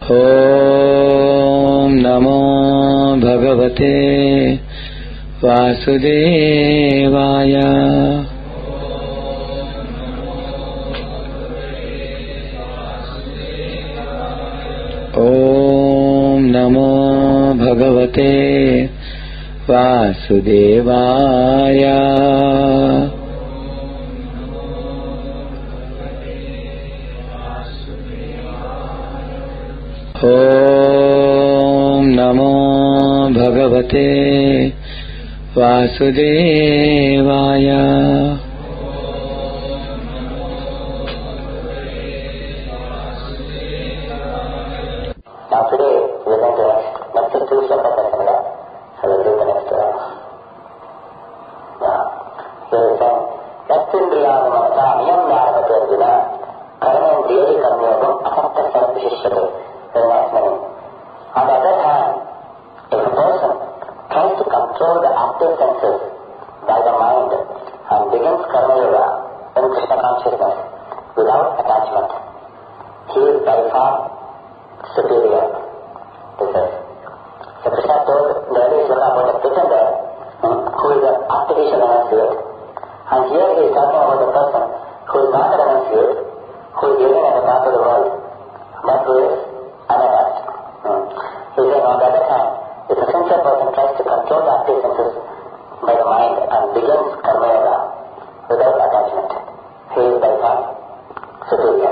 ॐ नमो भगवते वासुदेवाय। ॐ नमो भगवते वासुदेवाय। ॐ नमो भगवते वासुदेवाय। Now today we are going to lecture 2 Shlokas of Kannada. So we'll do the next one. Now, here is saying, Yattindriyanamata niyam yarapati arjuna karanendriyai karmyogam asakta sarvishishate. Very nice meaning. On the other hand, if a person tries to control the active senses by the mind and begins karma yoga in Krishna consciousness without attachment, he is by far superior, he says. So Krishna told the earlier sloka about a pretender who is an artificial renunciate, and here he is talking about a person who is not a renunciate, who is living at the back of the world, but who is unattached. He says, on the other hand, if a sincere person tries to control the active senses by the mind and begins karma yoga without attachment, he is by far superior.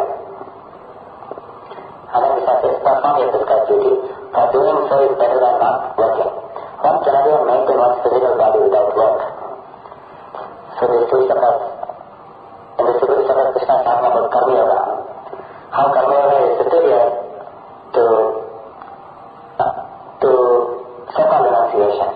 And then Krishna says, perform your prescribed duty, for doing so is better than not working. One cannot even maintain one's physical body without work. So these 2 slokas, in the 2 slokas Krishna is talking about karma yoga, how karma yoga is superior to so-called renunciation.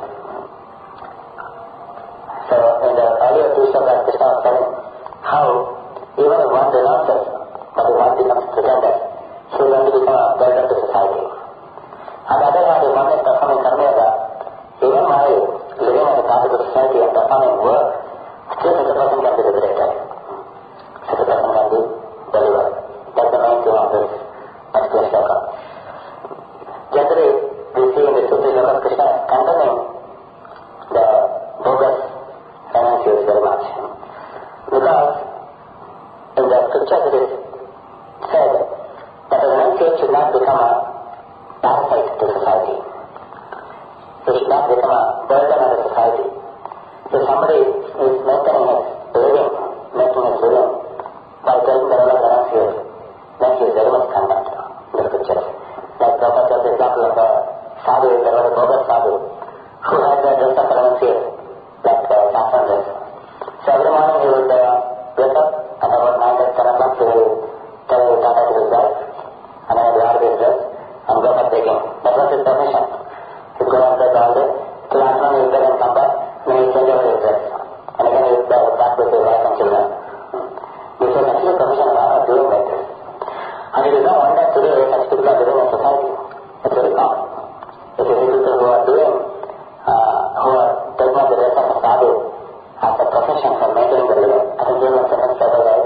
So in the earlier 2 slokas Krishna was telling how even if one renounces, but if one becomes pretender, he will only become a burden to society. On the other hand, if one is performing karma yoga, even while living as a part of the society and performing work, still such a person can be liberated. Such a person can be delivered. That's the main theme of this particular sloka. Generally, we see in the 2 slokas Krishna condemning the bogus renunciates very much. Because in the scriptures it is said that a renunciate should not become a parasite to society. He should not become a burden on the society. If somebody is maintaining his living, making his living by taking the role of renunciate, then he is very much condemned in the scriptures. Like Prabhupada gave the example of a sadhu, there was a bogus sadhu who had the dress of renunciate, like saffron dress. So every morning he would wake up and about 9 or 10 o'clock he will tell Tata to his wife, and I will wear this dress and go for taking. That was his profession. He'd go and bed all day, till afternoon he would bed and come back, then he would change over his dress. And again he would go back with his wife and children. This was actually a profession of honor doing like this. And it is no wonder today such people are living in society. It's very common. If you see people who are doing, who are taking up the dress of a sadhu as a profession for maintaining the living, I think even second further right.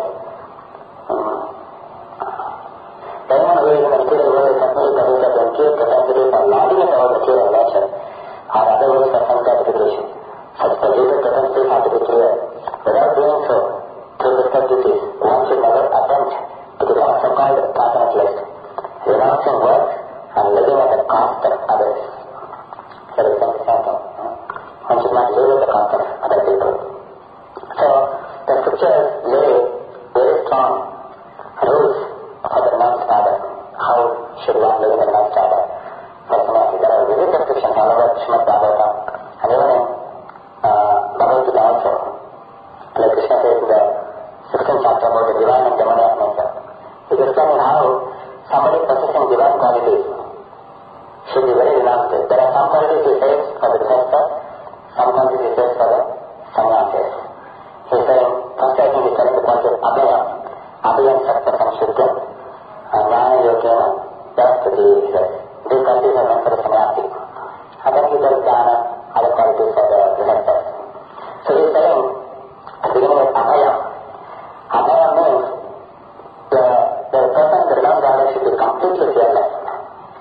Anyone who is in the material world is certainly possessed of impure propensity for lauding it about material nature or other ways for self-gratification. Such polluted propensities have to be cleared. Without doing so, through prescribed duties, one should never attempt to become a so-called transcendentalist, renouncing work and living at the cost of others. So it is the same thing. One should not live at the cost of other people. So the scriptures lay very strong rules for the renounced order. How should one live in the renounced order? Personally, there are vivid descriptions all over Srimad Bhagavatam and even in Bhagavad Gita also. Like Krishna says in the 16th chapter about the divine and demoniac nature. He is explaining how somebody possessing divine qualities should be very renounced. There are some qualities he says for the defense, some qualities he says for the sannyasis. He is saying, first I think he is telling the point of abhaya. Abhaya Sattva Samshuddha, Jnana Yogena, Dastati, he says. These qualities are meant for the sannyasi. And then he tells Jnana, other qualities for the defense. So he is saying, at the beginning of abhaya. Abhaya means the person, the renounced order should be completely fearless.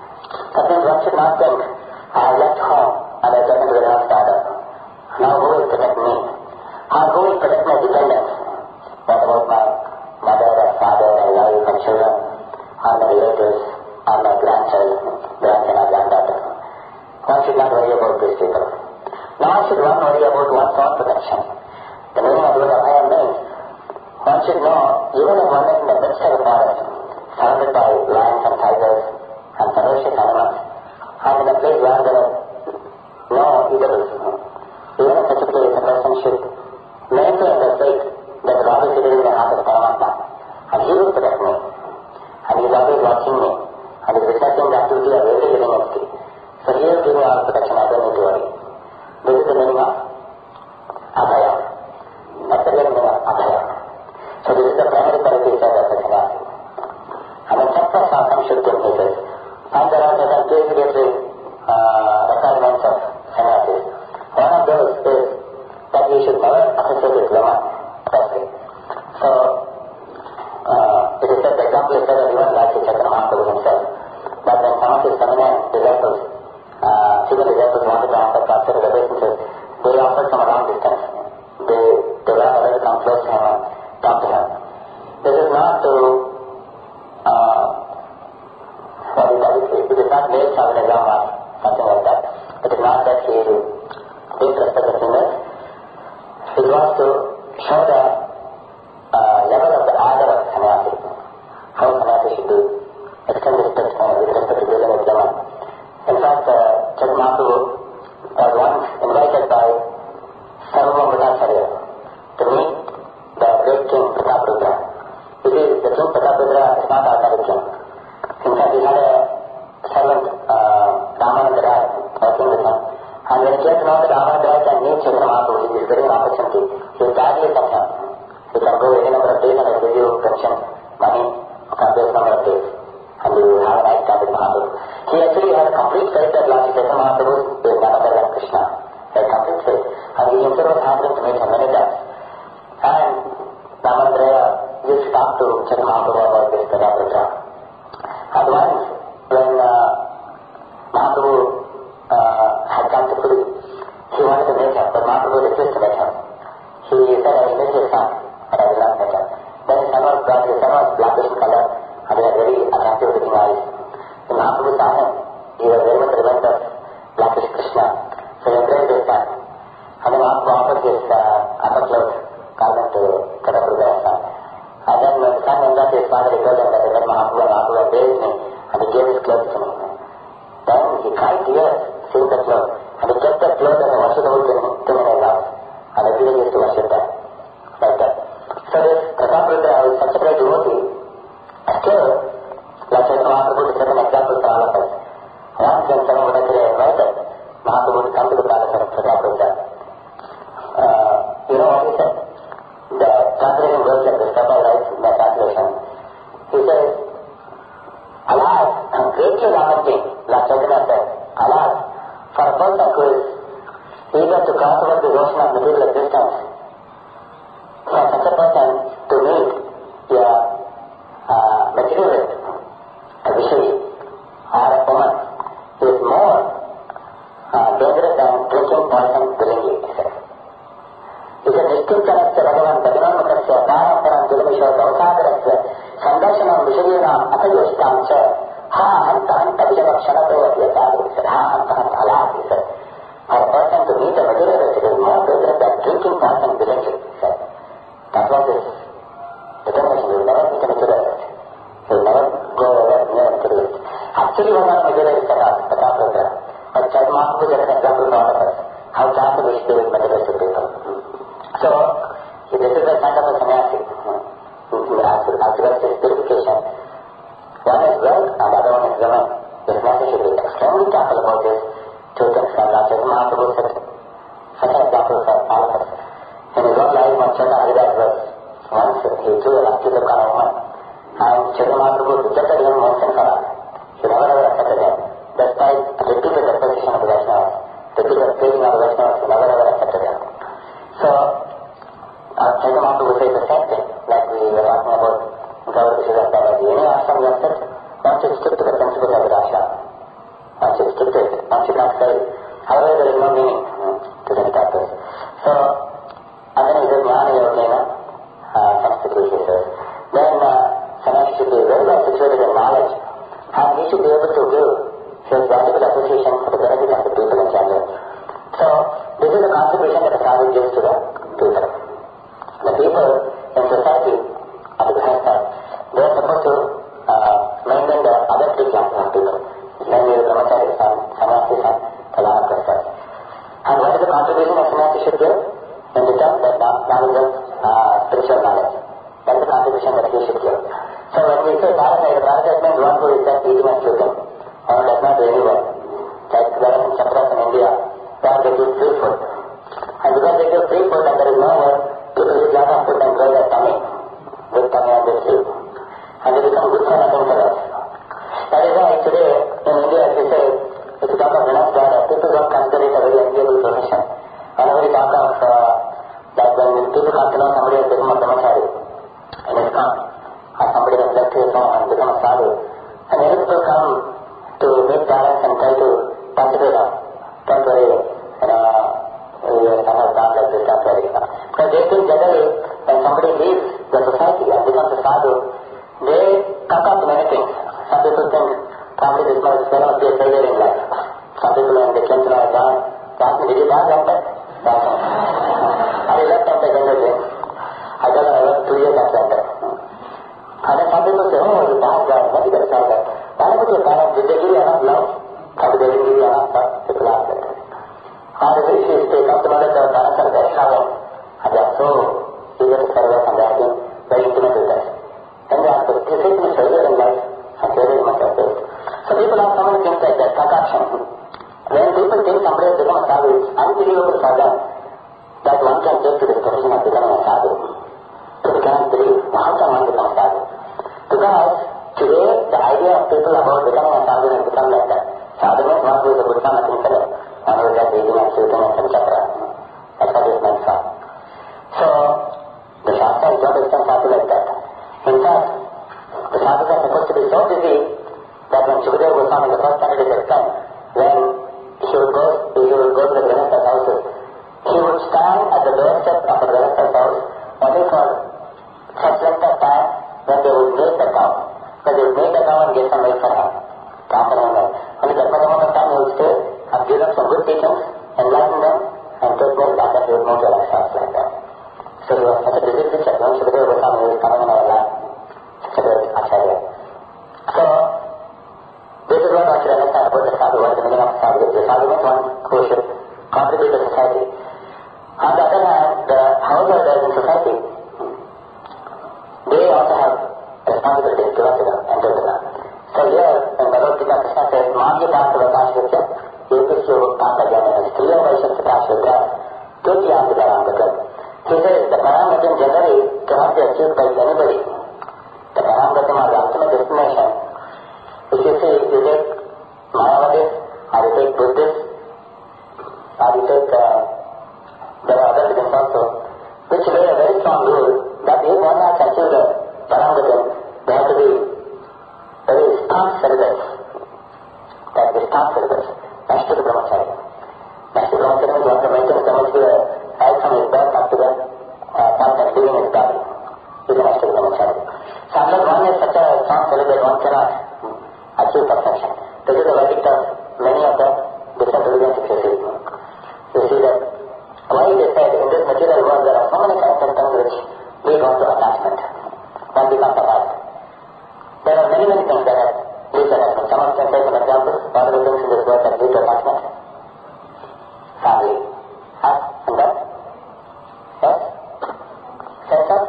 a place where there are no eatables. Even in such a place, a person should maintain the faith that God is sitting in the heart of Paramatma, and He will protect me, and He is always watching me, and He is researching the activity of every living entity. So He will give me all protection, I don't need to worry. This is the meaning of Abhaya. That's the real meaning of Abhaya. So this is the primary quality of the sannyasi. And then Sattva Sasam Shuddham, he says, and there are certain purificatory requirements of sannyasis. One of those is that you should never associate with women, firstly. So, it is said, the example is said that even like Chaitanya Mahaprabhu himself, that when some of his feminine disciples, female disciples wanted to offer pastoral obeisances, they offered from a long distance. They were allowed to come close to him and talk to him. This is not to, it is not made chauvinism or something like that. It is not that he disrespect the females. It was to show the level of the order of sannyasi, how sannyasi should do, extend respect with respect to dealing with women. In fact, Chaitanya Mahaprabhu was once invited by Sarvabhaumacharya to meet the great king Prataparudra. You see, the king Prataparudra is not ordinary king. In fact, he had a servant, Ramananda Rai, working with him. And when he came to know that Ramananda Rai can meet Chaitanya Mahaprabhu, he is getting an opportunity. He will gladly touch him. He can go any number of days and he will give you pension, money, for this number of days. And you will have a nice time with Mahaprabhu. He actually had a complete faith that Lord Chaitanya Mahaprabhu is none other than Krishna. He had complete faith. And he himself was happy to meet him many times. And Ramananda Rai used to talk to Chaitanya Mahaprabhu about this Prataparudra. And once, when Mahaprabhu had come to Puri, he wanted to meet him, but Mahaprabhu refused to meet him. He said, I will meet your son, but I will not meet him. Then his son was blackish in color, and he had very attractive looking eyes. When Mahaprabhu saw him, he was very much reminded of blackish Krishna. So he embraced his son. And then Mahaprabhu offered his upper cloth garment to Prataparudra son. And then when the son went back to his father, he told him that he met Mahaprabhu embraced me, and he gave his clothes to me. Then he cried tears, seeing the clothes, and he kept the clothes and worshipped the whole thing in his house. And every day he used to worship them, like that. So this Prataparudra is such a great devotee. Still, like Chaitanya Mahaprabhu to set an example for all of us. Once when someone would actually invited Mahaprabhu to come to the palace of Prataparudra, you know what he said? The translation goes like this, Prabhupada writes in the translation. He says, alas, greatly lamenting, like Chaitanya said, alas, for a person who is eager to cross over the ocean of material existence, for such a person to meet a materialist, a Vishali, or a woman, is more dangerous than drinking poison willingly, he says. He said, Nishkintanasya Bhagavan Bhagavanmukhasya Paramparam Jalavisho Gausagarasya Sandarshanam Vishalinam Atayoshtam Cha Ha Hanta Hanta Vijavakshanatho Yasadu, he said, Ha Hanta Hanta Alas, he said. For a person to meet a materialist, it is more dangerous than drinking poison willingly, he said. That was his determination. He will never meet a materialist. He will never go over near a materialist. Actually, he was not a materialist at all, Prataparudra. But Chaitanya Mahaprabhu is an example for all of us. How careful we should be with materialistic people. So, this is the kind of a sannyasi. Towards his purification. One is wealth and the other one is women. The sannyasi should be extremely careful about this. Two things. And Chaitanya Mahaprabhu set such an example for all of us. In his own life, when Chaitanya Haridas was once, he threw a lastic on a woman. And Chaitanya Mahaprabhu rejected him once and for all. He never ever accepted him. Despite repeated opposition of the Vaishnavas, repeated pleading of the Vaishnavas, he never ever accepted him. So, accomplish this much may not be a failure in life. Some people when they came to know John, they asked me, did you dance after? Are you left after generation? I told them I was 2 years after that. And then some people say, oh, you dance God, what is that sound that? Why would your parents, did they give you enough love? Or did they didn't give you enough love? People ask that. Or the rich is they come to know that their parents are very loving. And they are so eager to serve us and they have been very intimate with us. Then they ask, is it much failure in life? And failure is much of failure. So people have so many things like that, concoction. When people think somebody has become a sadhu, it's unbelievable for them that one can take to this position of becoming a sadhu. People cannot believe how can one become a sadhu. Because today the idea of people about becoming a sadhu has become like that. Sadhu means one who is a Buddha, nothing for them. One who is just eating and shooting and some chakra. That's what it meant for. So the Shastras don't explain sadhu like that. In fact, the sadhus are supposed to be so busy that when Shukadeva Goswami, the first candidate had come, when he would go to the Grihastha's houses, he would stand at the doorstep of the Grihastha's house only for such length of time when they would milk the cow. Because they would milk the cow and give some milk for him. Only that much amount of time he would stay and give them some good teachings, enlighten them, and take milk back and he would move to the house like that. So he was such a busy teacher. When Shukadeva Goswami was coming in our life, such a great acharya. So, this is what one should understand about the sadhu, what is the meaning of sadhu. The sadhu means one who should contribute to society. On the other hand, the householders in society, they also have responsibilities to us and to them. So here, in Bhagavad Gita, Krishna says, Māgya Pāsa Vakāshvitya, Yepisya Pāsa Jnana, Striya Vaishya Prakashvitya, Tutya Paramgata. He says, the Paramgata generally cannot be achieved by anybody. The Paramgata is the ultimate destination. If you see, you take Mayavadis, or you take Buddhists, or you take, there are other religions also, which lay a very strong rule that if one has achieved the Paramgata, they have to be very staunch celibates. They have to be staunch celibates. Next to the Brahmacharya. Next to Brahmacharya means one can maintain Brahmacharya right from his birth up to the point of leaving his body. He is next to the Brahmacharya. So unless one is such a strong celibate, one cannot achieve perfection. This is the verdict of many of the different religions if you see. You see that why they said in this material world there are so many kinds of things which lead on to attachment. One becomes attached. There are many things that have lead to attachment. Someone can take an example. One of the things in this world that lead to attachment? Family. And that? Yes? Sense of?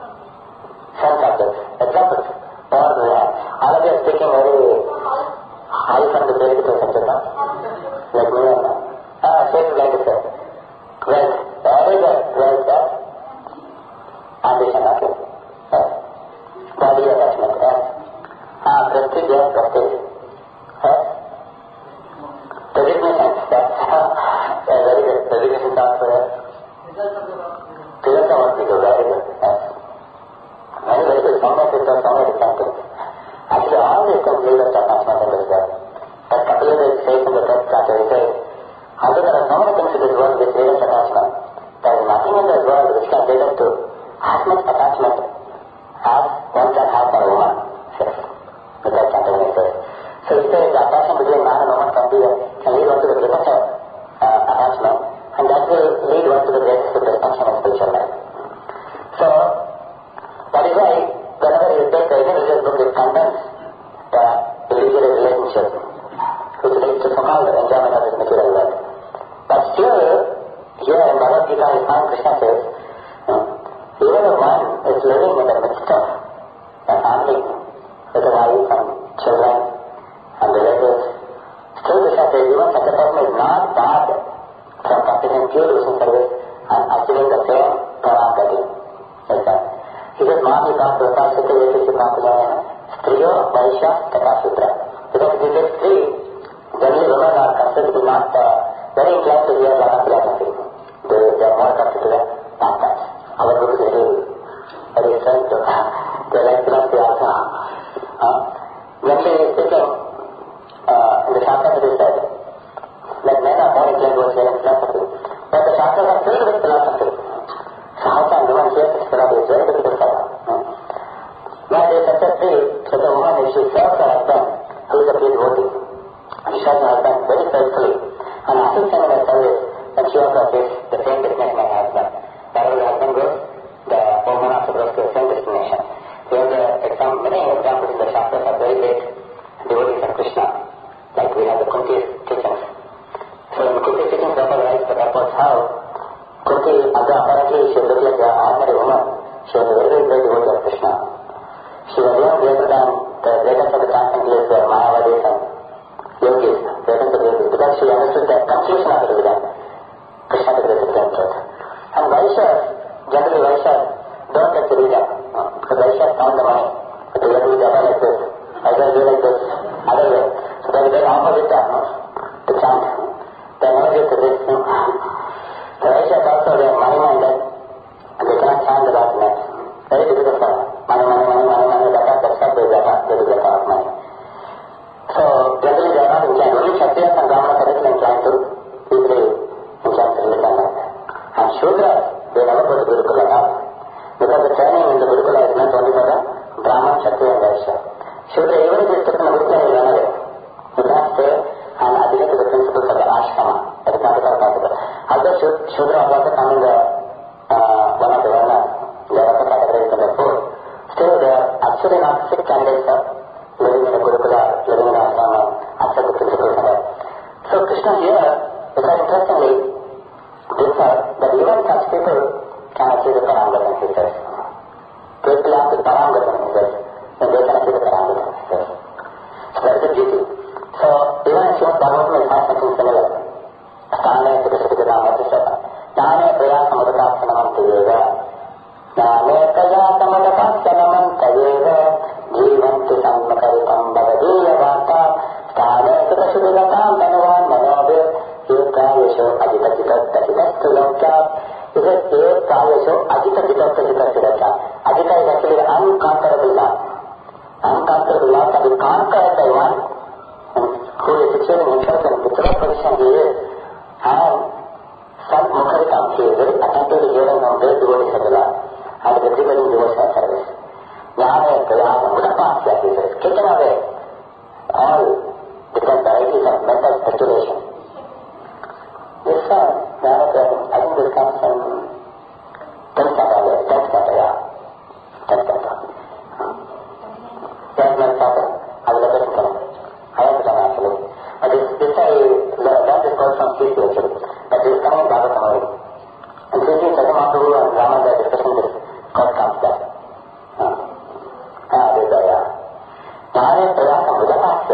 Sense objects. Examples. All of you are speaking very high from the basic perception, no? Like me and same like this. Wealth. What is that? Wealth, that? Ambition, okay. Yes. Body attachment, yes. Prestige, yes, prestige. Yes. Recognition, yes. Very good. Recognition also, yes. Results of what we do, very good, yes. Very good. Some of it are some different things. Actually, all these things lead us to attachment in this world. But Kapila says in the third chapter, he says, although there are so many things in this world which lead us to attachment, there is nothing in this world which can lead us to as much attachment as one can have for a woman. The third chapter he says. So he says the attachment between man and woman can lead one to the greatest attachment, and that will lead one to the greatest dysfunction in spiritual life. So, that is why whenever you take any religious book, it condemns the illegally relationship, which leads to so-called enjoyment of this material world. But still, here in Bhagavad Gita, you find Krishna says, even if one is living in the midst of a family with a wife and children and relatives, still Krishna says, even such a person is not barred from practicing pure devotion service and achieving the same Paramgati. He says, Māgya Pāsa Vakāshvitya, Yepisya Pāsa Jnana, Striya Vaishya Prakashvitya. Because if you take three, generally women are considered to be not very inclined to hear Jnana philosophy. They are more attracted to the pastimes. Our book is very strange to they like philosophy also. Generally speaking, in the Shastras it is said that men are more inclined towards hearing philosophy. But the Shastras are filled with philosophy. So how can women hear this philosophy? It's very difficult for them. Now there is such a woman, if she serves her husband, who is a pure devotee, serves her husband very faithfully and assists him in her service, then she also achieves the same destination as her husband. Wherever the husband goes, the woman also goes to the same destination. We have many examples in the Shastras of very great devotees of Krishna, like we have the Kunti's teachings. So in the Kunti's teachings, Prabhupada writes that reports how Kunti, although apparently she looked like an ordinary woman, she was a very, very great devotee of Krishna. She was even greater than the greatest of the transcendentalists were Mayavadis and yogis, greatest of the yogis, because she understood the conclusion of the religion, Krishna is the supreme truth. And Vaishyas, generally Vaishyas don't get the religion, because Vaishyas found the money, but they have to do the other like this, either do like this, other way. So they will get opposite to chant. They never get to this. The Vaishyas also, they are money-minded, and they cannot chant the Lord's name. Very difficult for them. Money, that's what they get out of money. So, generally they are not inclined. Only Kshatriyas and Brahmanas are little inclined to easily inclined to religion like that. And Shudras, they never go to Gurukula at all. Because the training in the Gurukula is meant only for the Brahman, Kshatriya and Vaishya. Shudra, even if he is taken a Gurukula, he will run away. He cannot stay and adhere to the principles of the ashrama. That is not at all possible. Although Shudra was also coming the one of the Varnas, they are also categorized in the four. Still, they are actually not fit candidates for living in a Gurukula, living in a ashrama, accept the principles of that. So Krishna here, very interestingly, differ that even such people can achieve the Paramgatan, he says. They belong to Paramgatan, he says, and they can achieve the Paramgatan, he says. So that is the beauty. So even in Srimad Bhagavatam is not something similar. Stane Pidasukidamatisyata. Nane Prayasamadakasanamantyeva. Nane Prayasamadakasanamantyeva. Jivanti Sammakaritam Bhavadiyavata. Stane Pidasukidamam Tanuvan Manobir. Ekayasho Ajitajitastajitastu Lokya. It is Ekayasho Ajitajitastajitastu Lokya. Ajita is actually the unconquerable Lord. Unconquerable Lord can be conquered by one who is situating himself in whichever position he is, and some Mukharikam, he is very attentively hearing from great devotees of the Lord, and is executing devotional service. Jnana Prayasa Mudapasya, he says, kicking away all different varieties of mental speculation. This one, Jnana Prayasa, I think this comes from 10th chapter, 10th chapter. I will let it come. I have done actually. But this I learned this quote from Sri actually. But this is coming in Bhagavatam already. And Sri Satamahaprabhu and Raman are discussing this quote comes there. This is Jnana Prayasa Mudapasya.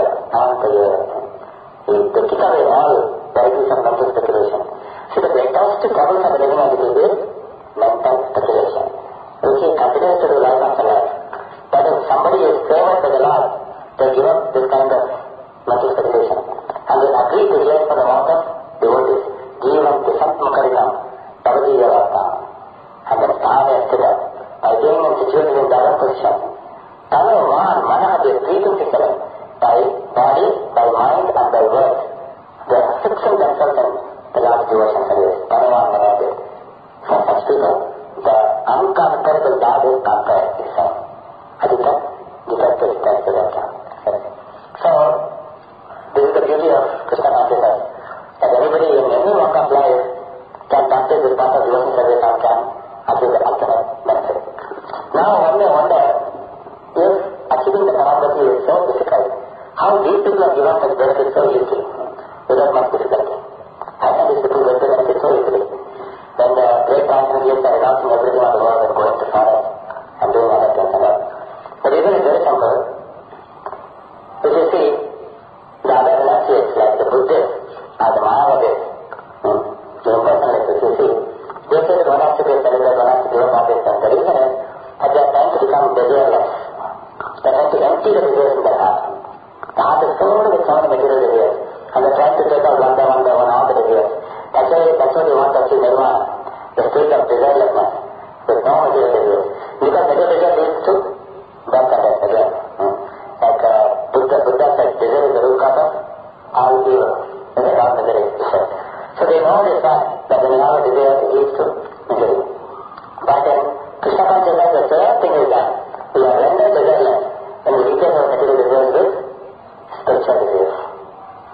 They kick away all varieties of mental speculation. See, the greatest trouble for the living entity is mental speculation. Which he continues to do life after life. But if somebody is favored by the Lord, they give up this kind of mental speculation. And they agree to hear for the mouth of devotees. Jivanti Sammakaritam Bhavadiyavata. And then Stane Sthita. By being situated in the other position. Tanuvan Manaha, they are 327. By body, by mind and by words. They are fixing themselves in the Lord's devotion service. Tanuvan Manaha. For such people, the unconquerable Lord is conquered itself. Adhika, Jitasta. So, this is the beauty of Krishna consciousness, that anybody in any walk of life can practice this path of devotion service and can achieve the ultimate benefit. Now, one may wonder, if achieving the Paramgati is so difficult, how these people have given such benefits so easily, without much difficulty? How can these people get the benefits so easily? When the great transcendentalists are announcing everything on the world and going to forest and doing other things and all. The reason is very simple. If you see, the other renunciates like the Buddhists or the Mayavadis, the impersonalists, if you see, they say that one has to be celibate, one has to give up all this, and the reason is that they are trying to become desireless. They are trying to empty the desires in their heart. The heart is filled with so many material desires, and they are trying to take out one by one all the desires. That's why they want to achieve nirvana, the state of desirelessness, with no material desires. Because material desire leads to birth and death again. Like Buddha said, desire is the root cause of all evil. All misery is said. So they know this fact, that when you have a desire, it leads to misery. But in Krishna consciousness, the same thing is that we are rendered desireless when we replace our material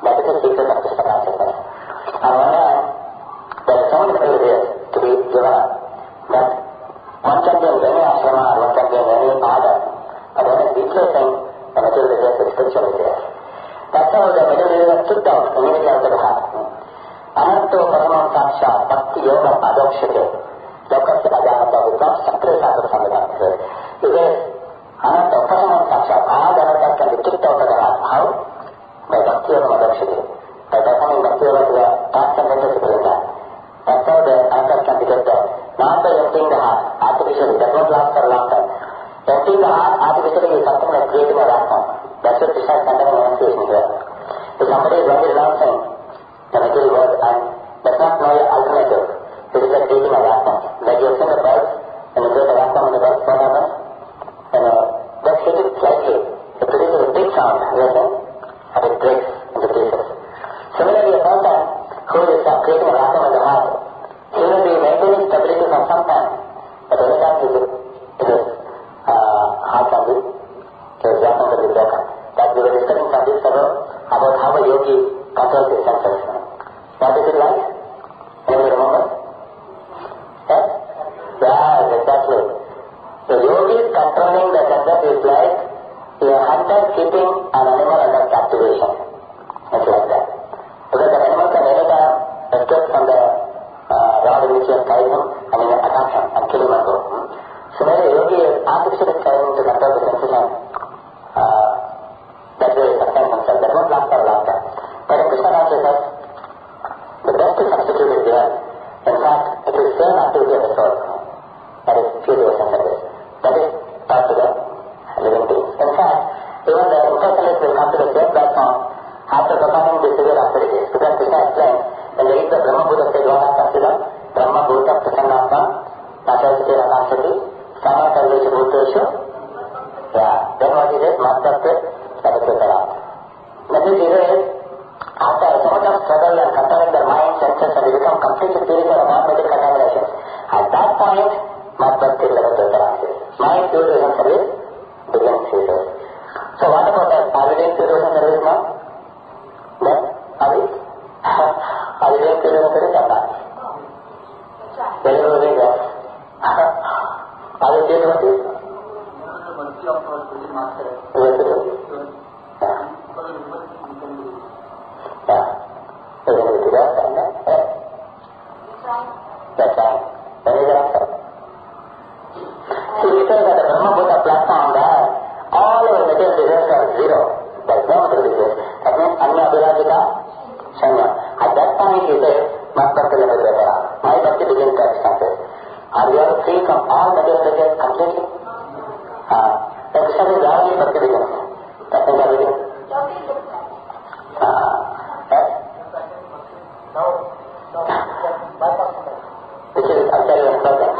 That is the secret of Krishna consciousness. On one hand, there is so many privileges to be given that one can be in any ashrama or one can be in any order, but one is replacing the material desires with spiritual desires. That's how the material desires kicked out immediately out of the heart. Ananto Paramam Sakshat Bhakti Yoga Adokshite Lokasya Ajanata Vikram Sakre Sakra Samvedam. He says, Ananto Paramam Sakshat, all the anatas can be kicked out of the heart. How? By Bhakti Yoga Adokshite. By performing Bhakti Yoga to the transcendental Supreme. That's how the anatas can be kicked out. Not by emptying the heart artificially. That won't last for a long time. Emptying the heart artificially is something like creating a vacuum. That's what Krishna is condemning enunciation here. If somebody is only renouncing the material world and does not know the alternative, it is like creating a vacuum. Like you have seen the birds, when you create a vacuum in the bird, what happens? Just hit it slightly, it produces a big sound, and it breaks into pieces. Similarly, a person who is creating a vacuum in the heart, he will be maintaining stability for some time, but every time it is heart can be, his vacuum will be broken. That we were discussing some weeks ago about how a yogi controls his senses. What is it like? Can you remember? Yes? Yes, exactly. The yogi controlling the senses is like a hunter keeping an animal under captivation. It's like that. Because the animal can anytime escape from the rod in which he has tied him and attack him and kill him and go. Similarly, yogi is artificially trying to control the senses and that way he sustains himself. That won't last for a long time. But in Krishna consciousness, the best substitute is given. In fact, it is same activity of the soul. That is pure devotion service. That is taught to the living beings. In fact, even the impersonalists will come to the same platform after performing these severe austerities. Because Krishna explains, when they reach the Brahma Bhuta stage, what happens to them? Brahma Bhuta Prasannatma, Natayasati Rakashati, Sama Sarveshu Bhuteshu. Yeah. Then what is it? Master Sarvesutara. That means either is, after so much of struggle and controlling their mind, senses, and they become completely purified of all material contaminations. At that point, Madhvakti level to mind pure devotion service begins, he says. So what about that? Are we doing pure devotion service now? Then? Are we? Are we doing pure devotion service or not? Very good, very good. Are we pure devotees? Yes, it is. Yeah. Is it with that? Yes. That's right. When is the answer? See, we say that the Brahma Bhuta platform there, all our material desires are zero. There is no material desires. That means Anya Abhirajika Shanya. At that point he says, Madhvakti Labhadratara. My bhakti begins to expenses. Are you all free from all material desires completely? Then Krishna says, only bhakti begins. That means I begin. Yes? Which is actually important.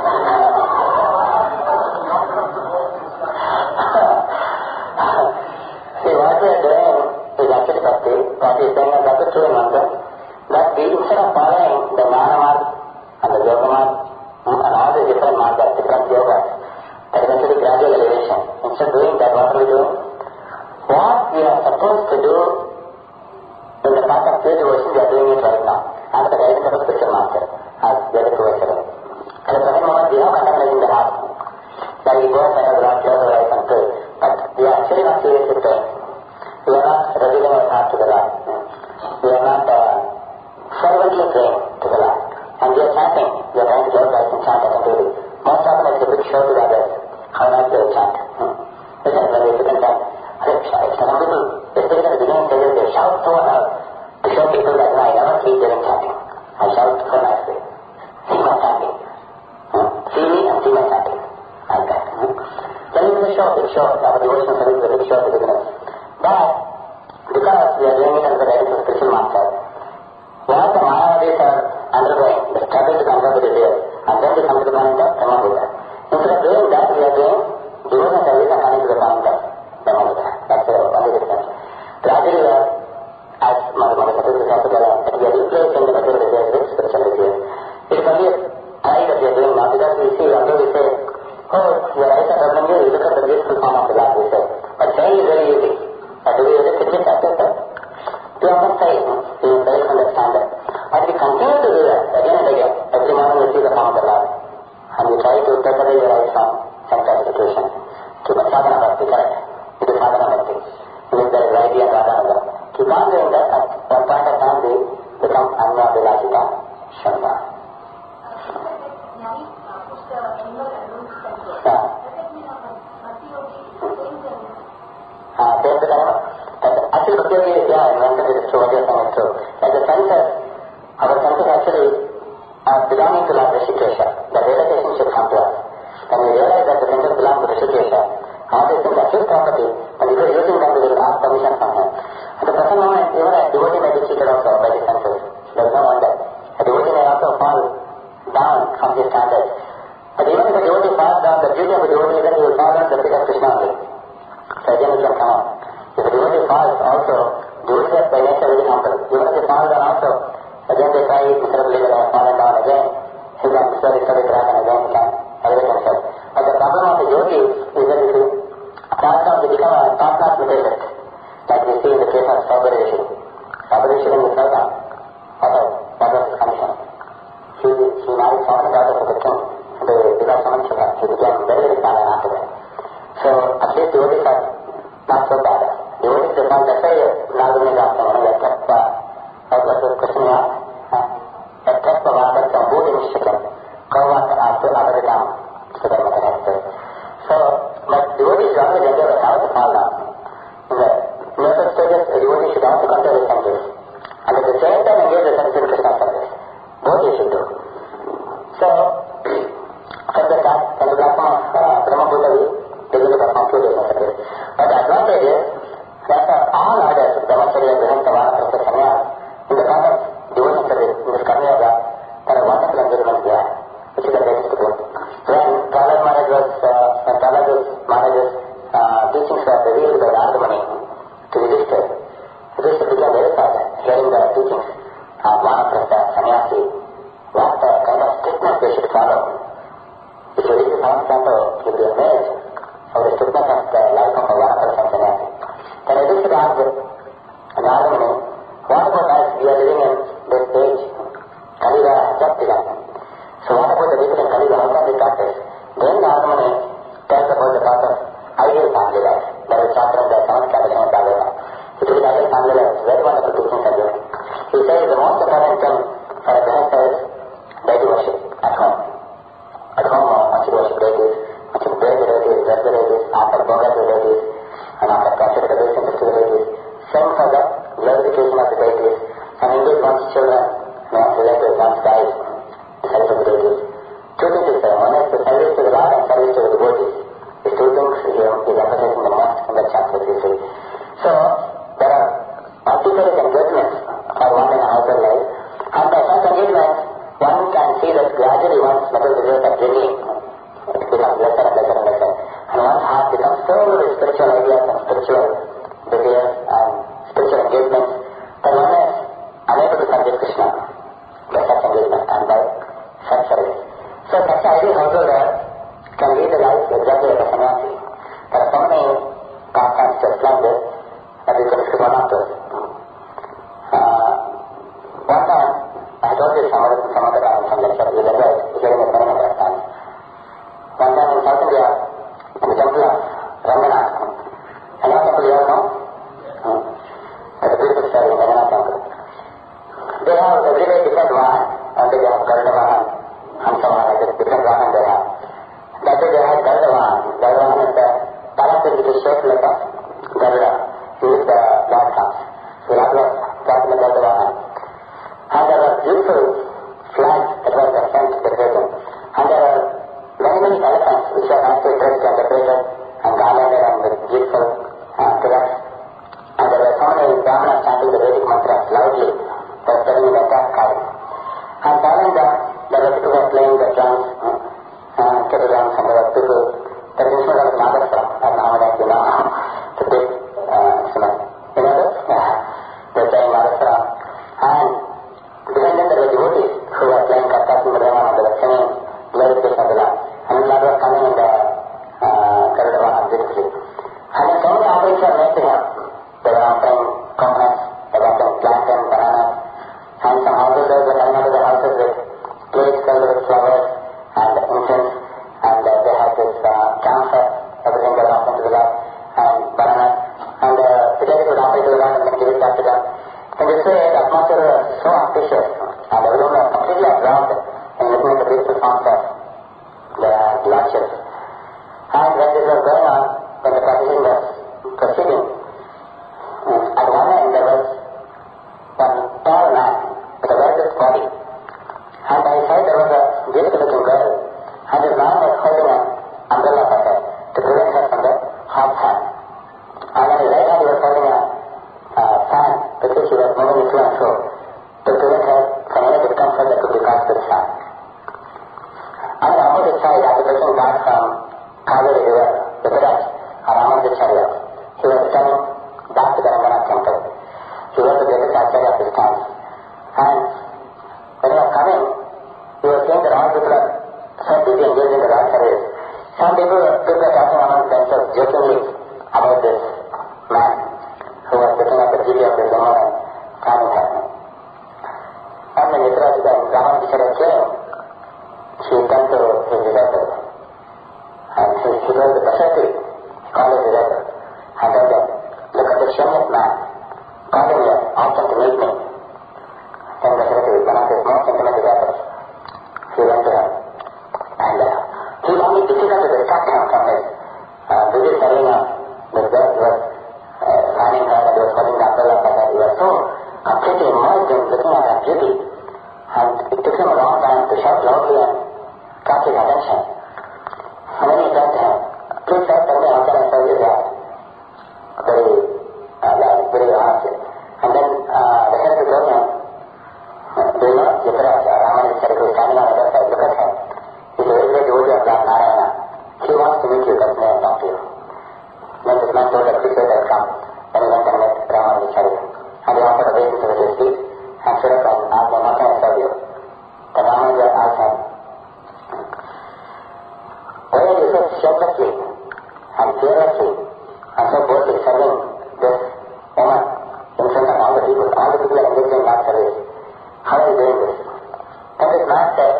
See, what we are doing is actually bhakti. What he is saying is that is true in one sense. That we, instead of following the Jnana Marg and the Yoga Marg and all the different margas, different yogas, that is actually gradual elevation. Instead of doing that, what are we doing? What we are supposed to do in the path of pure devotion, we are doing it right now. Under the guidance of a spiritual master, as Veda Purvachara. At the present moment, we have contemplating the heart. That we go and set up the Lord, close our eyes and pray. But we are actually not seriously praying. We are not revealing our heart to the Lord. We are not fervently praying to the Lord. And we are chanting. We are trying to close our eyes and chant as a baby. Most often it's a big show to the others. How nice they chant. Listen, when we sit and chant, some people, especially in the beginning stages, they shout so loud to show people that I We often say, we fail to understand it. But we continue to do that again and again. Every morning we see the form of the Lord. And we try to take away your eyes from central situation. Keep on sadhana bhakti, correct? It is sadhana bhakti. If there is Vaidhi and Radhananda. Keep on doing that, at one point of time we become Anya Vilasita Shamba. Actually, Bhakti Yogi, yeah, invented it true, what you're saying is true. Like the senses, our senses actually are belonging to Lord Rishikesha. The realization should come to us. When we realize that the senses belong to Rishikesha, all these things are his property, and if we're using them, we will ask permission from him. At the present moment, even a devotee may be cheated also by the senses. There's no wonder. A devotee may also fall down from his standards. But even if a devotee falls down, the beauty of a devotee is that he will fall down to the feet of Krishna only. So again it can come out. If a devotee falls also, devotees by nature very humble. Even if they fall down also, again they try miserably, they have fallen down again. He can slowly crack and again he can elevate himself. But the problem of the yogi is that if he falls down, they become a top-class materialist. Like we see in the case of Saubhari Rishi. Saubhari Rishi when he fell down, what was his condition? He married so many daughters of the king. They became so much sugar. He became very, very silent after that. So at least devotees are not so bad. Devotees they fall, that's why Nagini is asking, that what was the question you asked? That kept the water from both in Shikam. Kavat after Abhadikam. So that was the next day. So, but devotees always enjoy the how to fall down. In the later stages, the devotee should also control his senses. And at the same time engage the senses in Krishna's service. Both you should do. So, from the platform of Brahma Bhutavi, they will perform 2 days of service. But the advantage is that all orders, Brahmacharya, Grihastha, Vanaprastha, Sannyas, in the path of devotion service, in this Karma Yoga, there are wonderful engagements there, which is the greatest good. When Prahlad Maharaj's teachings were revealed by Nardamani to Yudhishthira, Yudhishthira became very sad, hearing the teachings of Vanaprastha, Sannyasi, what kind of strictness they should follow. If you read the Thomas Canto, you'll be amazed of the strictness of the life of a Vanaprastha and Sannyasi. Then Yudhishthira asked Nardamani, what about us? We are living in this age. Kaliga has just begun. So what about the people in Kaliga? How can we practice? Then Nardamani tells about the thought of ideal family life. There is chapter in the 7th category of Bhagavata. It is ideal family life. Very wonderful teachings are given. He says the most important thing for a Grihastha is deity worship at home. At home, once you worship deities, once you pray the deities, dress the deities, after bhoga the deities, and after capture the deities to the deities, send for the glorification of the deities, and engage one's children, one's relatives, one's wives, the service of the deities. 2 things is there. One is the service to the Lord and service to the devotees. These 2 things he is emphasizing the most in the chapter, you see. So, there are multiple engagements for one in a household life, and by such engagements, one can see that gradually one's mental desires are dwindling. It becomes lesser and lesser and lesser. And one's heart becomes filled with spiritual ideas and spiritual desires and spiritual engagements that one is unable to serve Krishna by such engagement and by such service. So such ideal householder can lead a life exactly like a sannyasi. There are so many pastimes just like this that we can skip one of those. so auspicious, and everyone was completely absorbed in looking at the beautiful forms of the lodges. And when this was going on, when the procession was proceeding, at one end there was one tall man with a very good body, and by his side there was a beautiful looking girl, and this man was holding an umbrella for her to prevent her from the hot sun. And on his right hand he was holding a fan with which he was moving it to and fro to prevent her from any discomfort that could be caused to the sun. On the opposite side, after looking back from Kaveri river, the Viraj, or Ramanujacharya, he was returning back to the Ranganath temple. He was the greatest acharya of his time. And when he was coming, he was seeing that all people are so busy engaged in the Lord service. Some people were talking among themselves jokingly about this man who was looking at the beauty of this woman and calming her. And when Ramanujacharya came, he turned to his disciple and he told the Dasharathi, he called his disciple and told them, look at the shameless man, called him here, often to meet me. Then Dasharathi, one of his most intimate disciples, he went to him and he found it difficult to distract him from his busy serving of this girl. He was fanning her and he was holding the umbrella for her. He was so completely immersed in looking at her beauty, and it took him a long time to shout loudly and catch his attention. And then he said to him, please sir, tell me how can I serve you here? Very honestly. And then the Dasharathi told him, do you know Yuvraj, Ramanujacharya, who is standing on the other side, look at him. He's a very great devotee of Lord Narayana. He wants to meet you, come here and talk to you. Then this man told her, please wait, I'll come. Then he went and met Ramanujacharya. And he offered a basin to with his feet and stood up and asked him, how can I serve you? Then Ramanuja asked him, why are you so shamelessly and fearlessly and so boldly serving this woman in front of all the people? All the people are engaged in Lord service. How are you doing this? Then this man said,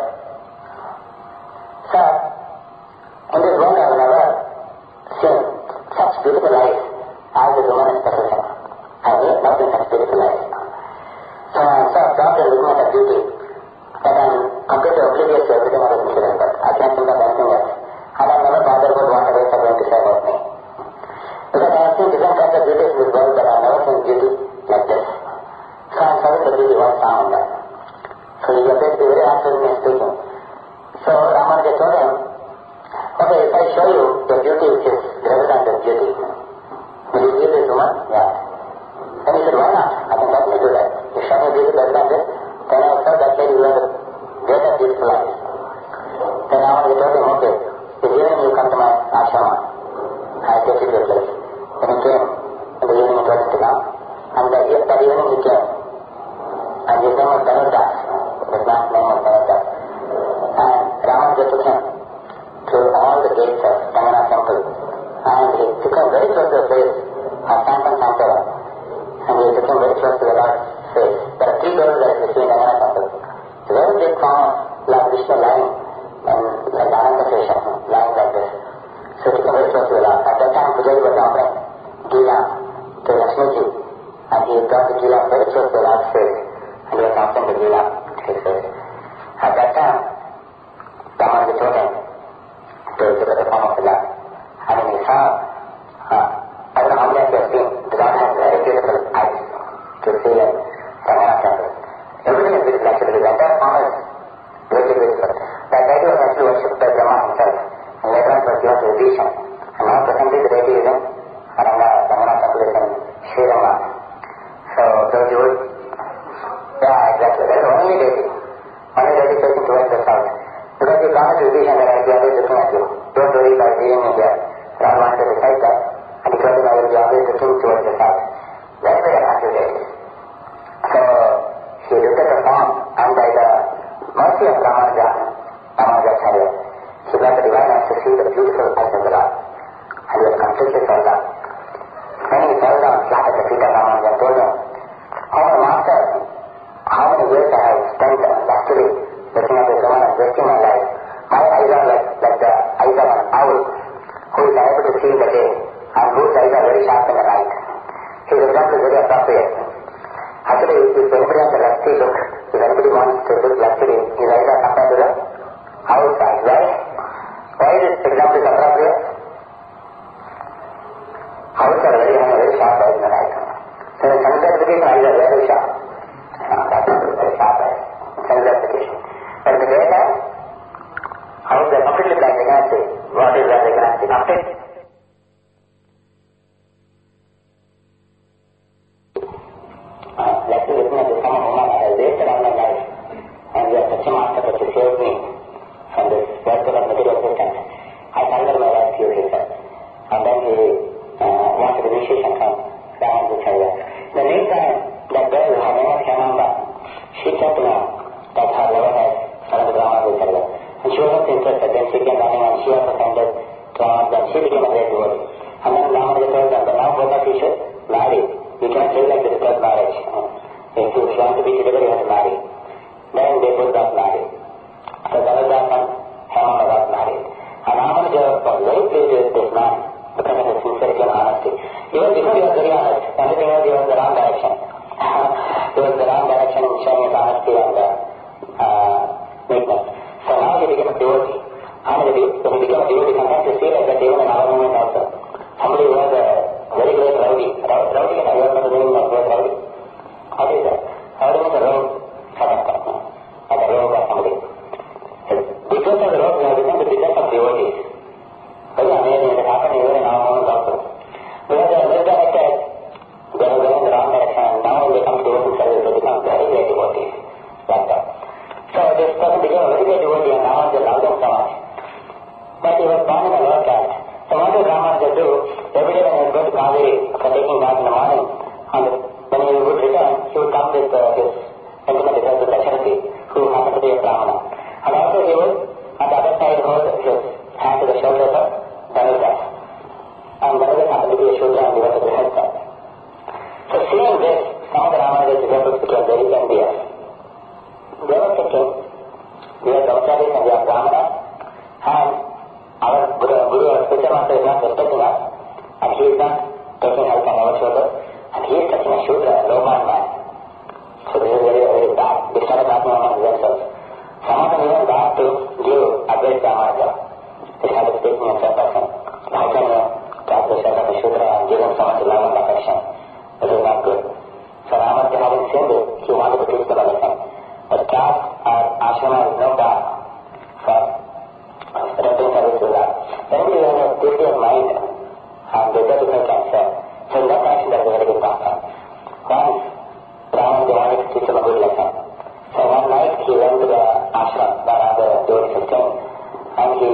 sir, in this world I have never seen such beautiful eyes as this woman is possessing. I have not seen such beautiful eyes. So I am so absorbed in looking at her beauty that I am completely oblivious to everything that is incidental. I can't think of anything else. And I am never bothered about what others are going to say about me. Because I have seen different kinds of beauties in this world, but I have never seen beauty like this. So I am serving the beauty one found in that. So he appears to be very answering me speaking. So Ramanuja told him, okay, if I show you the beauty which is greater than this beauty, will you give this woman? Yeah. Then he said, why not? I can certainly do that. You show me beauty better than this, then I accept that lady will have a greater beautiful life. Then Ramanuja told him, okay, this evening you come to my ashrama. I'll take you to your place. Then he came in the evening, it was to come. And that evening he came. And his name was Dhanurdas. His last name was Dhanurdas. And Ramanuja took him to all the gates of Ranganath temple. And he took him very close to the place of Sampan Sampara. And he took him very close to the Lord's face. There are 3 doors that is between Ranganath temple. It's a very big form of Lord Vishnu lying in like Ananta Sesha, lying like this. So he took him very close to the Lord. At that time Pujari was offering Gila to Lakshmiji. And he brought the Gila very close to the Lord's face. And he was offering the Gila to his face. At that time, Ramanuja told him to look at the form of the Lord. And when he saw, I don't know how many of you have seen, the Lord has very beautiful eyes to see in Ranganath temple. Everything is beautiful actually. The entire form is very beautiful. That deity was actually worshipped by Brahma himself. And later on it was given to Vibhishan. And now presently the deity is in Ranganath temple is in Sriranga. So those who would, yeah, exactly. That is the only deity. Only deity facing towards the south. Because he promised Vibhishan that I will be always looking at you. Don't worry about leaving me here. Ram wanted to recite that, and he told him I will be always looking towards the south. That's very attractive deity. So he looked at the form, and by the mercy of Ramanujacharya, he got the divine eyes to see the beautiful eyes of the Lord. And he was completely sold out. Then he fell down flat at the feet of Ramanuja and told him, oh my master, how many years I have spent lustily looking at this woman and wasting my life. My eyes are like the eyes of an owl who is unable to see in the day and whose eyes are very sharp in the night. His example is very appropriate. Actually, if anybody has a rusty look with this luxury is either compared to the outside. Why this example is appropriate? Outside very sharp eyes in the right. So the sense application eyes are very sharp. That's very sharp eyes. Sense application. But in the daytime, eyes are completely blind. They cannot see. What is that? They cannot see. After like looking at the sum of woman, I have wasted all my life, and you are such a master that you saved me from this virtual of material existence. I surrender my life to you, he said. And then he wanted initiation from Ramanujacharya. In the meantime, that girl, her name was Hemamba, she came to know that her lover has surrendered Ramanujacharya. And she wasn't interested. Then she came running and she also surrendered to Ramanuja. She became a great devotee. And then Ramanuja told them that now both of you should marry. You cannot live like this without marriage. If you want to be together, you have to marry. Then they both got married. So Dhanujas and Hemamba got married. And Ramanuja was very pleased with this man because of his sincerity and honesty. Even before he was very honest, only thing was he was in the wrong direction. He was in the wrong direction in showing his honesty and meekness. So now he became a devotee. And when he became a devotee, sometimes you see like that even in our movement also. Somebody who was a very great rowdy. Rowdy, I don't know the meaning of great rowdy. What is that? Rowdy means a rogue sort of person. Like a rogue or somebody. Because of the rogue, we have become the biggest of devotees. Very amazing. It happened even in our movement also. Because they are misdirected, they are going in the wrong direction, and now when they come to devotion service, they become very great devotees. Like that. So this person became a very great devotee, and Ramanuja loved him so much. But he was born in a lower caste. So what did Ramanuja do? Every day when he would go to Kaveri for taking bath in the morning, when he would return, he would come with his intimate disciple Dasharatha, who happened to be a Brahmana. And also he would, on the other side, hold his hand to the shoulders of Dhanujas. And Dhanujas happened to be a Shudra and he was a Grihastha. So seeing this, some of the Ramanuja disciples became very envious. They were thinking, we are Brahmacharis and we are Brahmanas, and our Guru, our spiritual master is not respecting us, and he is not taking help on our shoulders, and he is touching a Shudra, a low-born man. So this is very, very bad. They started talking among themselves. Some of them even got to give advice to Ramanuja. They started speaking in third person. How can you touch the shirt of a Shudra and give him so much love and affection? This is not good. So Ramanuja, having seen this, he wanted to teach them a lesson. But caste or ashrama is no path for rendering service to God. Whenever you have a purity of mind and the difficult cancer, so in that connection there is a very good path. Once Ramanuja wanted to teach him a good lesson. So one night he went to the ashram where the devotees were staying, and he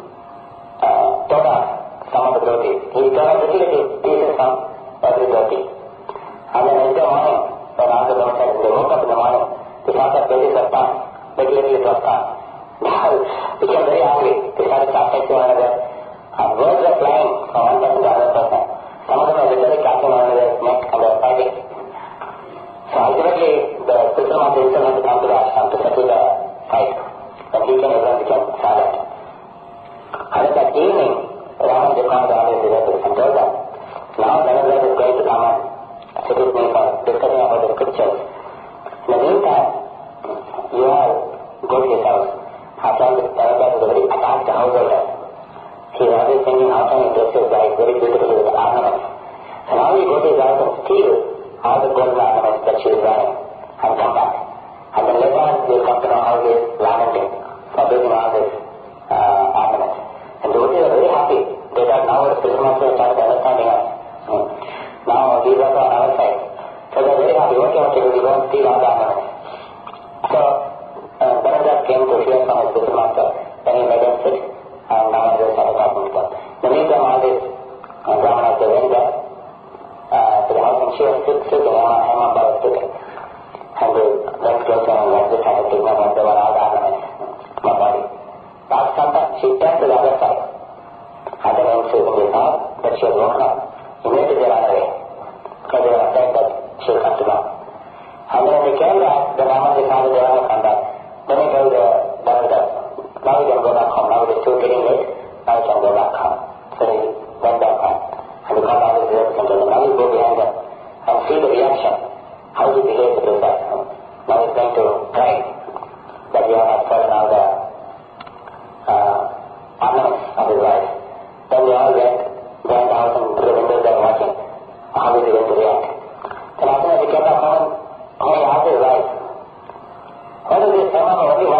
tore off some of the devotees. He tore off little pieces from every devotee. And then in the morning, when all the devotees, they woke up in the morning, they saw that babies were gone, literally it was gone. They became very angry. They started talking to one another, and words were flying from one person to another person. Some of them were literally catching one another's neck and they were fighting. So ultimately, the spiritual master himself had to come to the ashram to settle the fight. When he came, everyone became silent. And then that evening, Ramanuja came to all his disciples and told them, now Dhanujas is going to come and sit with me for discussing about the scriptures. In the meantime, you all go to his house. After all, Dhanujas is a very attached householder. He is always thinking how can he dress his wife very beautifully with the ornaments. So now you go to his house and steal all the golden ornaments that she is wearing and come back. And then later on you will come to know how he is lamenting for losing all these ornaments. And the devotees are very happy. They thought now the spiritual master started understanding us. Now these are on our side. So they are very happy. Okay, we go and steal all the ornaments. So Dhanujas came to hear from his spiritual master. Then he made him sit and now they started talking to them. In the meantime, all these Brahmanas, they went there to the house and she was sitting, Hemamba was sitting. And they went closer and like this had to take note they were all the ornaments of my body. But sometimes she turned to the other side. And then when she saw that she was woken up, immediately they ran away. Because they were afraid that she would come to know. And then when they came back, the Ramanuja saw that they were not come back. Then he told the Dhanujas, now we can go back home. Now it is still getting late. Now we can go back home. So he went back home. And he called all his disciples and told them, now we go behind them and see the reaction. How he behaves with his wife. Now he's going to try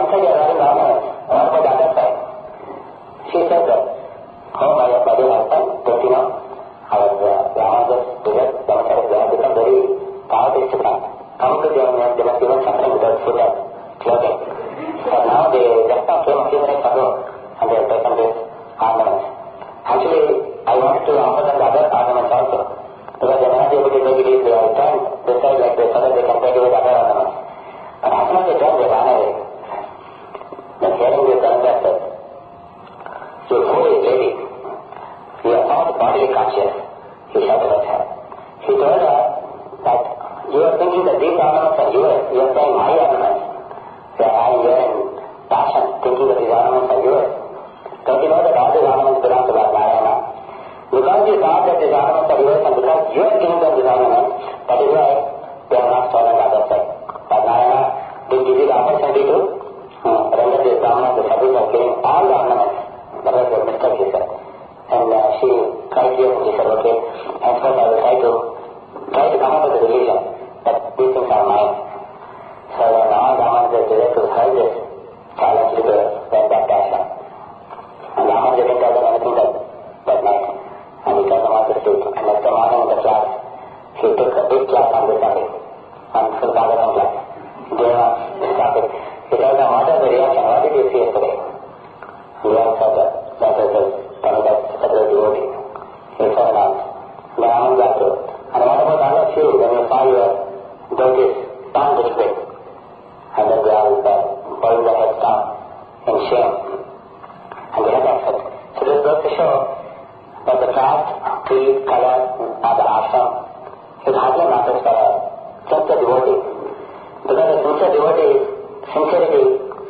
said you're very normal. What about the other side? She said that, oh, my dear husband, don't you know, our Ramanuja's desert, they have become very poverty stricken. Coming to them, they must even suffering without food and clothing. So now they just now came a few minutes ago and they have taken this ornaments. Actually, I wanted to offer them the other ornaments also. Because they may not be able to take it easily. I turned this side like this so that they can take it with other ornaments. But as soon as they turned, they ran away. Then hearing this, Dhananjay said, "You foolish lady, you are not bodily conscious," he shouted at her. He told her that you are thinking that these ornaments are yours. You are saying my ornaments. You are lying here in passion, thinking that these ornaments are yours. Don't you know that all these ornaments belong to Lord Narayana? Because you thought that these ornaments are yours and because you are giving them these ornaments, that is why they are not stolen the other side. Lord Narayana didn't give you the opportunity to render this ornament the service of giving all the ornaments. That was the mistake, he said. And she cried here and she said, okay, henceforth I will try to come up with a delusion that these things are mine. So when all Ramanuja's disciples heard this, challenged to went back to ashram. And Ramanuja didn't tell them anything that night. And he told them all the truth. And next morning in the class, he took a big class on this topic, on full Bhagavatam class. Gave us this topic. He told them, what was the reaction? What did you see yesterday? We all said that was a great devotee. He said, the Ramanuja truth. And what about all of you when you saw your devotees tongue displayed? And then they all bowed their heads down in shame. And they had accepted. So this goes to show that the caste, creed, color, or the ashram, it hardly matters for a sincere devotee. Because a sincere devotee's sincerity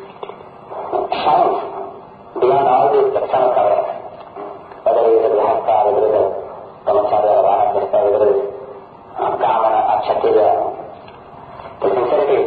shines beyond all these external coverings. Whether he is a grihastha, whether he is a brahmacharya, or vanadhyastha, whether he is brahmana, or kshatriya. The sincerity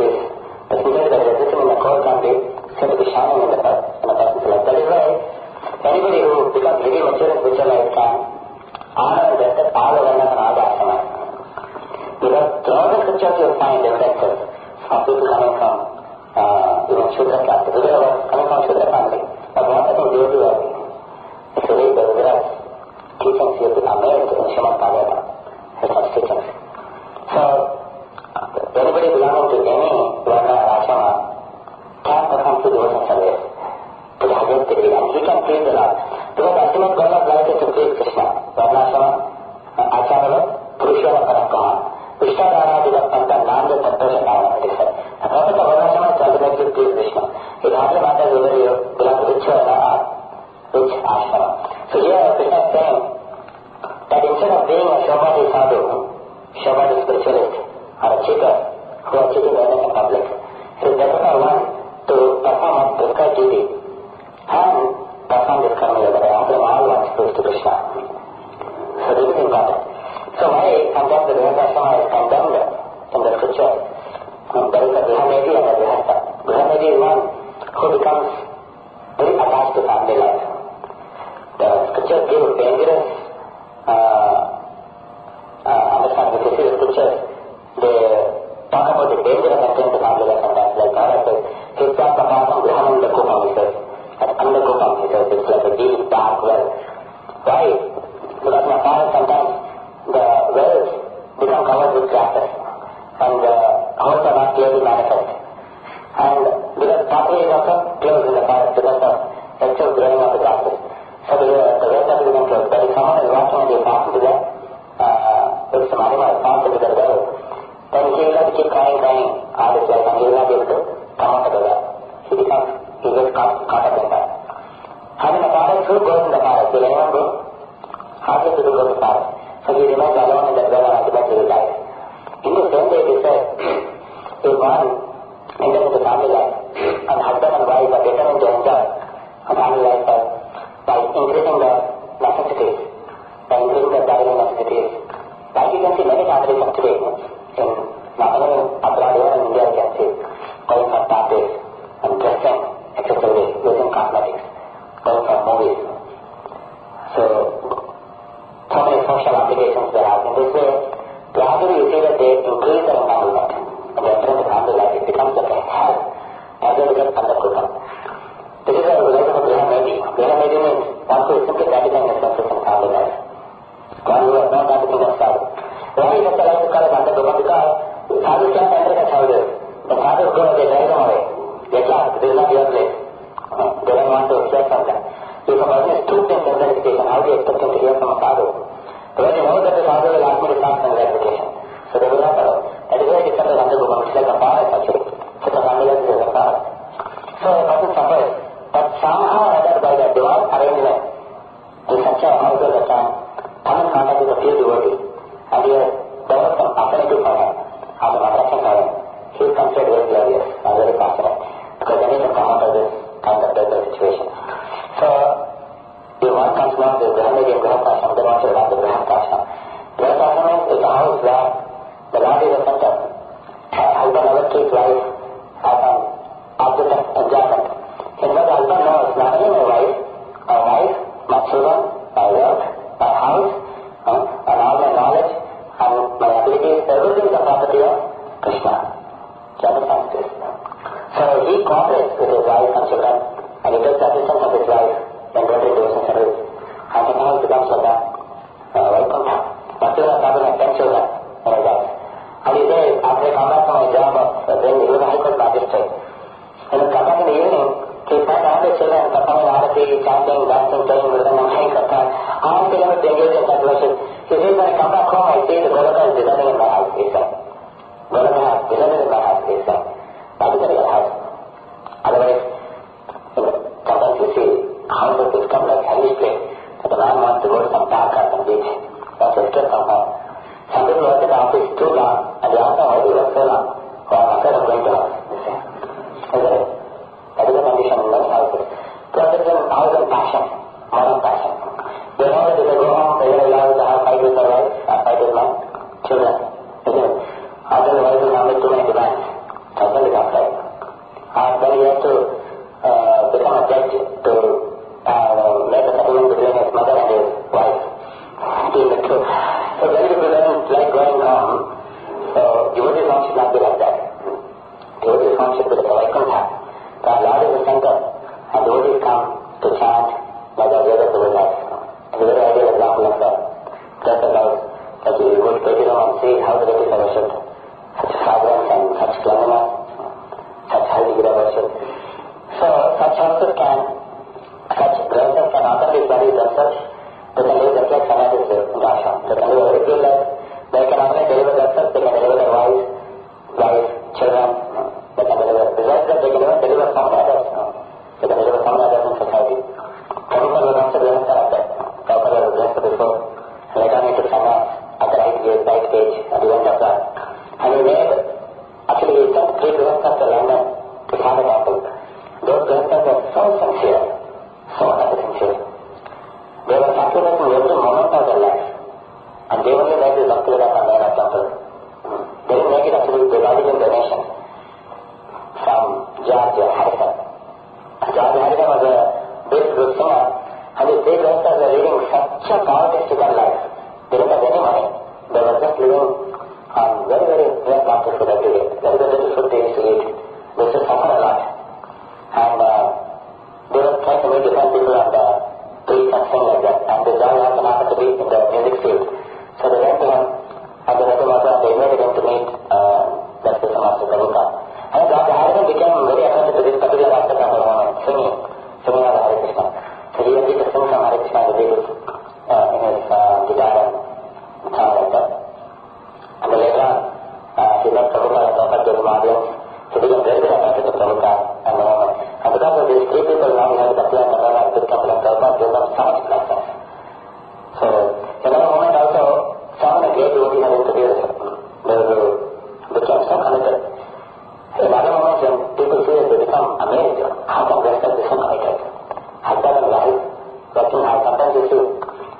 that is existing in the core country seems to be shining in the person's life. That is why anybody who becomes really mature in spiritual life can honor and respect all the varnas and all the ashramas. Because throughout the scriptures you find evidences of people coming from even Shudra caste. Vidura was coming from Shudra family. But what I think devotee was, if you read the Vidura's teachings, you are amazed in Srimad Bhagavatam, his such teachings. So, anybody belonging to any varna or ashrama can perform through devotion service to the highest degree, and he can please the Lord. Because the ultimate goal of life is to please Krishna. Varnashrama, acharya, purushara parakrama. Vishnadhara Vidapanta Nanda Tattva Shatavana, it is said. The purpose of Varnashrama is to ultimately please Krishna. It hardly matters whether you belong to which varna or which ashrama. So here Krishna is saying that instead of being a Shobhati sadhu, Shobhati spiritualist, or a cheater who are cheating the innocent public, it is better for one to perform a prescribed duty and perform this karma yoga by offering all one's praise to Krishna. So this is important. So why sometimes the Grihasthashrama is condemned in the scripture? There is a Grihamedi and a Grihastha. Grihamedi is one who becomes very attached to family life. The scriptures give dangerous understanding. If you see the scriptures, they talk about the danger of entering the family life sometimes. Like God says, Hitsya Papasam Grihamanda Kupam, he says. At Anda Kupam, he says, it's like a deep, dark well. Why? Because in a forest sometimes the wells become covered with grasses and the holes are not clearly manifest. And because property is also closed in the forest because of excess growing of the grasses. So the wells have become closed. But if someone is walking and they pass into that, if some animal falls into the well, then he will have to keep crying all his life and he will not be able to come out of the well. He gets caught up in that. And in the forest, who goes in the forest? Will anyone go? Hardly people go to the forest. So he remains alone in that well and ultimately he dies. In the same way, he said, if one enters into family life and husband and wife are determined to enjoy a family life by increasing the necessities, by increasing the daily necessities. Like you can see many families of today, in not only abroad, even in India, you can see going for parties and dressing excessively, using cosmetics, going for movies. So many social obligations there are. In this way, gradually you see that they increase their entanglement. When they enter into family life, it becomes like a hell. As they get So they drive them away. They can't. This is not your place. They don't want to hear from them. If a person is too in self-gratification, how do you expect him to hear from a sadhu? Because you know that the sadhu will ask me to start self-gratification. So they will not allow. That is why it is such a Gandhaguma, which is like a forest actually. Such a Gandhaguma is a forest. So a person suffers, but somehow or other by the divine arrangement, in such a household that can come in contact with a pure devotee, and he has developed some affinity for him, or some attraction for him, he is considered very glorious and very fortunate, because then he can come out of this kind of desperate situation. So, if one comes now to Brahmacharya and Grihastha-ashram, they want to adopt the Grihastha-ashram. Grihastha-ashram is a house where the Lord is the center. Husband never treats wife as an object of enjoyment. In fact, the husband knows not only my wife, my children, my work, my house, and all my knowledge, and my abilities, everything is the property of Krishna. Do you understand this? So he cooperates with his wife and children, and he takes assistance of his wife in doing devotion service. And the house becomes like that. Vaikuntha. My children have probably 10 children in his house. And he says, after I come back from my job of being he was a High Court magistrate, and he come back in the evening, he finds all the children performing arati, chanting, dancing, playing with them, and playing katha. All the children engaged in that worship. He says, when I come back home, I see the Golaka is descending in my house, he said. Golaka has descended in my house, he said. That is a real house. Otherwise, sometimes you see houses become like hellish place, that the man wants to go to some park or some beach, wants to escape from home. Some people work at the office too long, and they ask them why do you work so long? Well, I'm afraid of going to house, you say. Isn't it? That is the condition in many houses. Because it's an house and passion, modern passion. They know that if they go home, they will allow to have fight with their wife, or fight with my children. Isn't it? Often the wife will not make too many demands. Husband is outside. And then he has to become a judge to make a settlement between his mother and his wife. Between the two. So many people don't like going home. So devotee's home should not be like that. Devotee's home should be like a Vaikuntha. The Lord is the center, and devotees come to chant like the Vedas of the life. It's a very ideal example of the temple house. That you go to Peti Room and see how the devotees are worshipped. Such fragrance and such cleanliness, such high degree of worship. So such houses can, such grahasthas can not only study themselves, they can live just like sannyasis in the ashram. They can live a very good life. They can not only deliver themselves, they can deliver their wives, children. They can deliver. Besides that, they can even deliver so many others. They can deliver so many others in society. Prabhupada was also grahastha like that. Prabhupada was grahastha before. Later on he took sannyas at the right age, at the end of that. And he made, actually he sent 3 grahasthas to London to start a temple. Those grahasthas were so sincere, so sincere. They were sacrificing every moment of their life. And they only made this Bhaktivedanta Mayana temple. They didn't make it actually, they got it in donation from George Harrison. George Harrison was a big good singer, and his 3 grahasthas were leading such a poverty-stricken life. They didn't have any money. They were just living on very, very near practice food every day. Very, very little food they used to eat. They used to suffer a lot. And they were trying to meet different people and preach and sing like that. And the George Harrison happened to be in the music field. So they went to him, and they went to him and they invited him to meet that Krishna Master Prabhupada. And Dr. Harrison became very attracted to this particular aspect of the moment, singing of the Hare Krishna. So he used to sing some Hare Krishna in his guitar and song like that. And then later on, he met Prabhupada and Prabhupada gave him audience. He became very, very attracted to Prabhupada and the moment. And because of these 3 people now, he had the Bhakti and the Nana, the temple and Prabhupada gave them so much blessings. So, in that moment also, some of the great devotees have introduced him. They became so committed. In other moments when people see it, they become amazed. How come they are so committed? Husband and wife working hard. Sometimes you see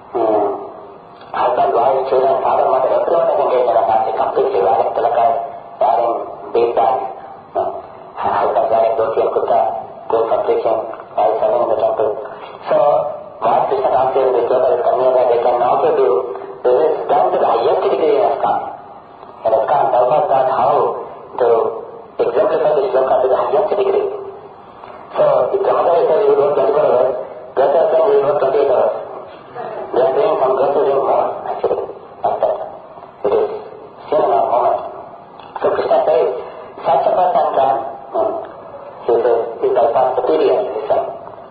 husband, wife, children, father, mother, everyone is engaged in a family completely. Wearing tilakas, wearing bead bags, husband wearing dhoti and kurta, doing for preaching, while serving in the temple. So, what Krishna Ramsey and Vishwada is coming that they can also do, this is done to the highest degree in ISKCON. And ISKCON tells us that how to exemplify this shloka to the highest degree. So, if Brahmacharya says you work 24 hours, Grahastha says you work 28 hours. They are doing some Grahastha doing more, actually, of that. It is seen in our moment. So Krishna says such a person can, he's by superior, he said.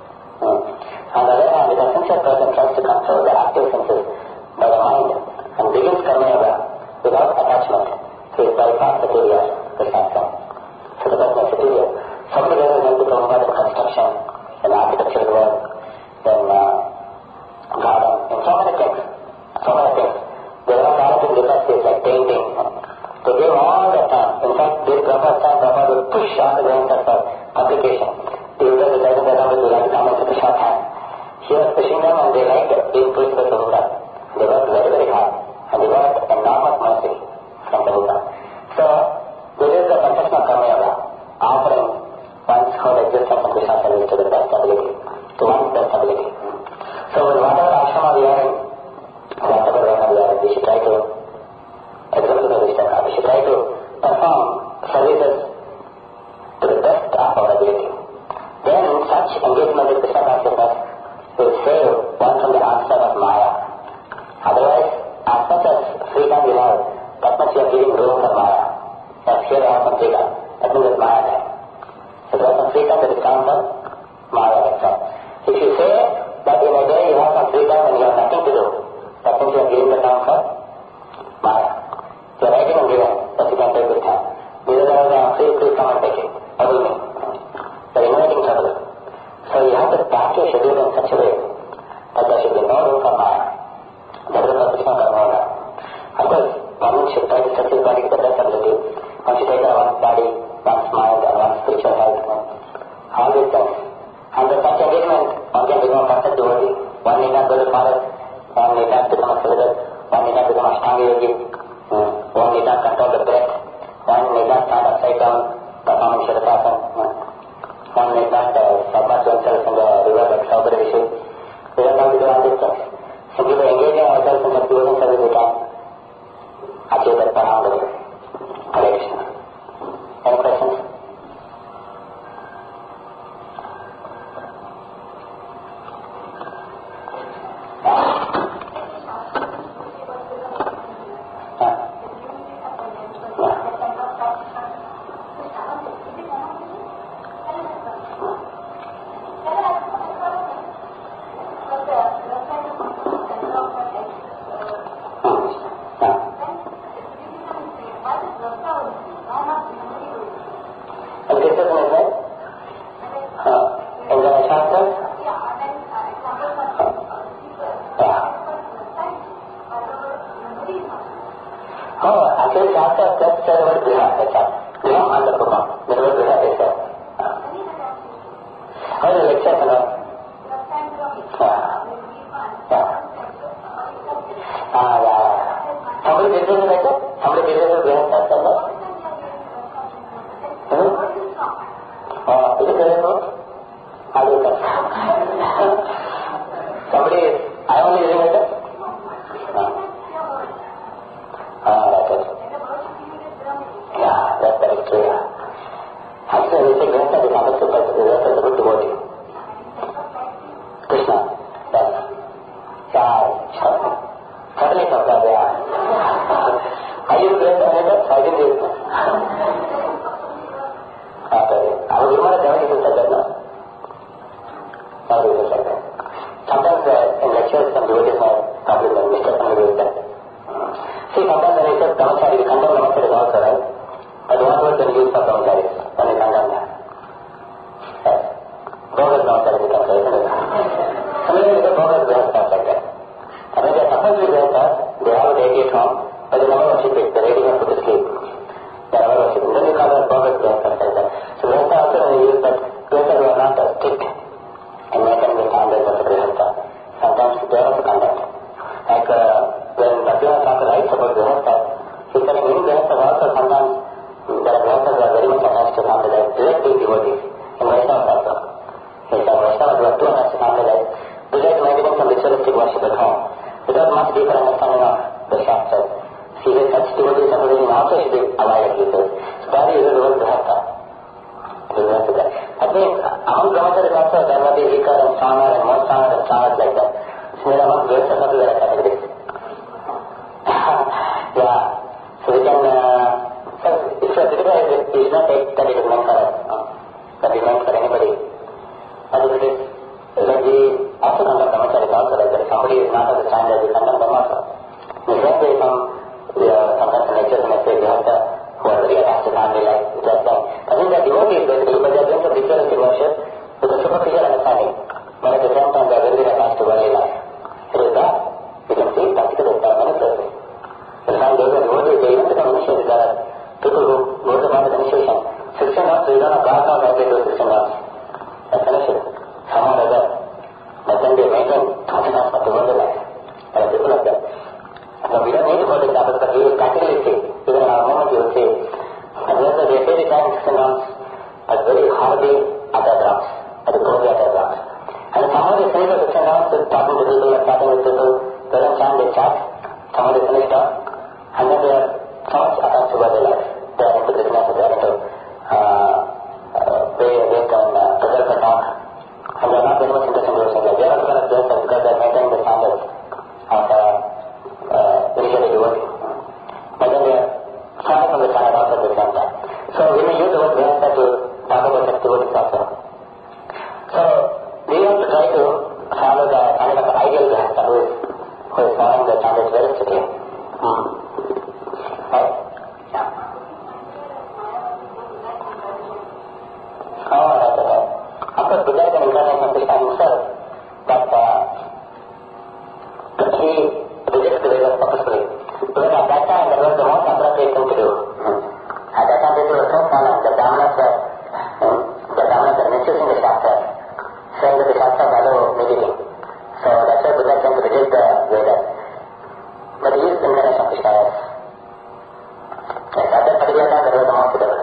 On the other hand, if a sincere person tries to control the active senses by the mind and begins Karma Yoga without attachment, he is by far superior to Shastra. So the person is superior. Somebody else is going to talk about in construction, in architectural work, in garden, in so many things. They are not talent in different states like painting. They give all the time. In fact, this Prabhupada will push on the youngsters for application. The users will like to come into the shorthand. He was pushing them and they liked it, being pushed by Prabhupada. They worked very, very hard. And they got enormous mercy from Prabhupada. So, this is the conception of Karma Yoga, offering one's whole existence and Krishna service to the best ability, to one's best ability. So, with whatever ashrama we are in, whatever varna we are in, we should try to execute the wisdom. We should try to perform services to the best of our ability. Then, such engagement with Krishna consciousness will save one from the onslaught of Maya. Otherwise, as much as freedom we have, that much we are giving room for Maya. As here I have some freedom, that means it's Maya time. So there is some freedom that is come from Maya, that's all. If you say that in a day you have some freedom and you have nothing to do, that means you are giving the time for Maya. You are writing and giving, but you can take this time. These are the please come and take it. Trouble me. You are inviting trouble. So you have to pack your schedule in such a way that there should be no room for Maya. That is the purpose of Karma Yoga. Of course, one should try to set his body to the best ability. One should take care of one's body, one's mind, and one's spiritual health. All these things. And with such engagement, one can become a perfect devotee. One need not go to forest, one need not become a celibate, one need not become a Ashtanga yogi, one need not control the breath, one need not stand upside down, performing Shirasasana, one need not submerge oneself in the river like Saubhara Rishi. We don't have to do all these things. Simply by engaging ourselves in the devotion service, we can achieve that param. Hare Krishna. Any questions? is not that it is meant for us, that is meant for anybody. But if it is, like we also condemn brahmacharis also, like that somebody is not of the standard, we condemn them also. In the same way, sometimes in lectures and essays, we have the who are very attached to family life, which are saying, I think that devotees basically, but they are doing some ritualistic worship with a superficial understanding, but at the same time they are very attached to worldly life. It is that. You can see practically there are many places. In fact, those are devotees, they even become initiated. There are people who go to the initiation. 16 months, we don't know God knows how they do 16 months. That's initiated. Somehow or other. But then they maintain 20 months of the worldly life. There are people like that. So we don't need to go to that, but we will practically see. Even in our moment, you will see. And then they say the time 16 months, but very horribly at their drums, at the glory at their drums. And somehow they finish the 16 months with talking to people, chatting with people, they don't chant, they chat. Somehow they finish up, and then they are so much attached to their life. They are into business, they are into they can present the talk, and they are not very much interested in those things. They are also going to do because they are maintaining the standards of initially devotee. But then they are far from the standard also at the same time. So we may use the word Vyasa to talk about such devotees also. So we have to try to follow the kind of ideal Vyasa who is following the standards very strictly. Right? Yeah. Oh, that's right. Of course, Buddha is an incarnation of Krishna himself, but he rejects the Vedas purposefully. Because at that time, that was the most appropriate thing to do. At that time, people were so fallen, the Brahmanas were misusing the Shastra, saying that the Shastra follow immediately. So that's why Buddha came to reject the Vedas. But he is the incarnation of Krishna. Yes, at that particular time, that was the most suitable.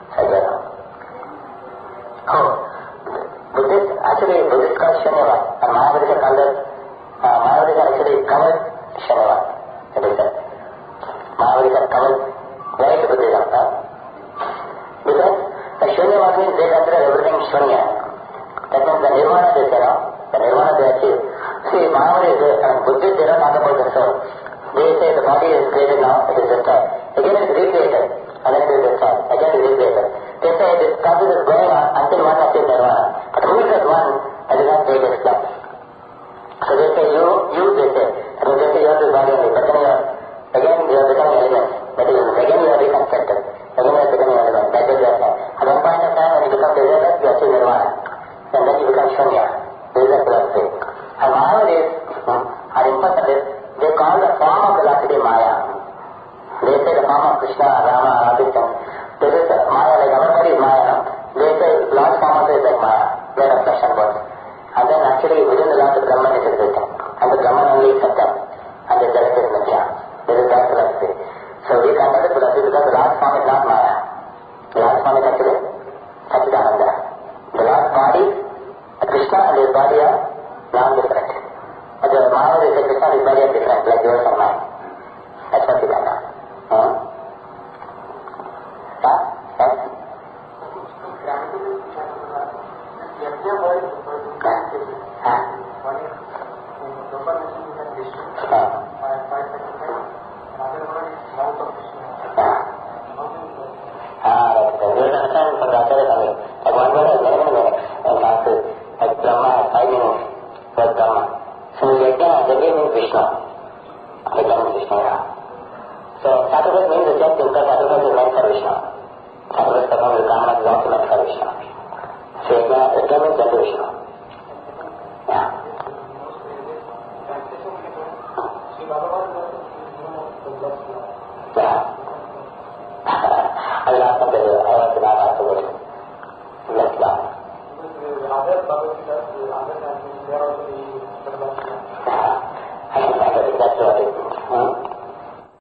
Buddhist called Shanyavad, and Mayavadis are called Mayavadis are actually covered Shanyavad. It is said. Mayavadis are covered right Buddhism. Because the Shanyavad means they consider everything Shanya. That means the Nirvana they say, the Nirvana they achieve. See, Mayavadis and Buddhists, they don't talk about the soul. They say the body is created now, it is destroyed. Again it is recreated, and then it is destroyed. Again it is recreated. They say this process is going on until one achieves Nirvana. But who is that one that is not created this class? So they say you they say. And they say you have this body only, but then again you are becoming elements. That is, again you are reconstructed. Again you are becoming elements. That is your time. At one point of time when you become desireless, you achieve Nirvana. And then you become Shunya. This is a philosophy. And Mayavadis are important. They call the form of velocity Maya. They say the form of Krishna, Rama, Radhika. This is Maya, like our body is Maya. They say Lord's form also is like Maya, made of flesh and bones. And then actually within the Lord the Brahman is existing. And the Brahman only is Satyam. And the rest is Mithya. This is that philosophy. So we consider the philosophy because the Lord's form is not Maya. The Lord's form is actually Satchidananda. The Lord's body, Krishna and his body are non-different. But the Maya is a Krishna and his body are different, like yours and mine. That's what we got now. So sacrifice means the just because sacrifice is meant for Vishnu. Sacrifice performed with Brahman is also meant for Vishnu. So it means unto Vishnu.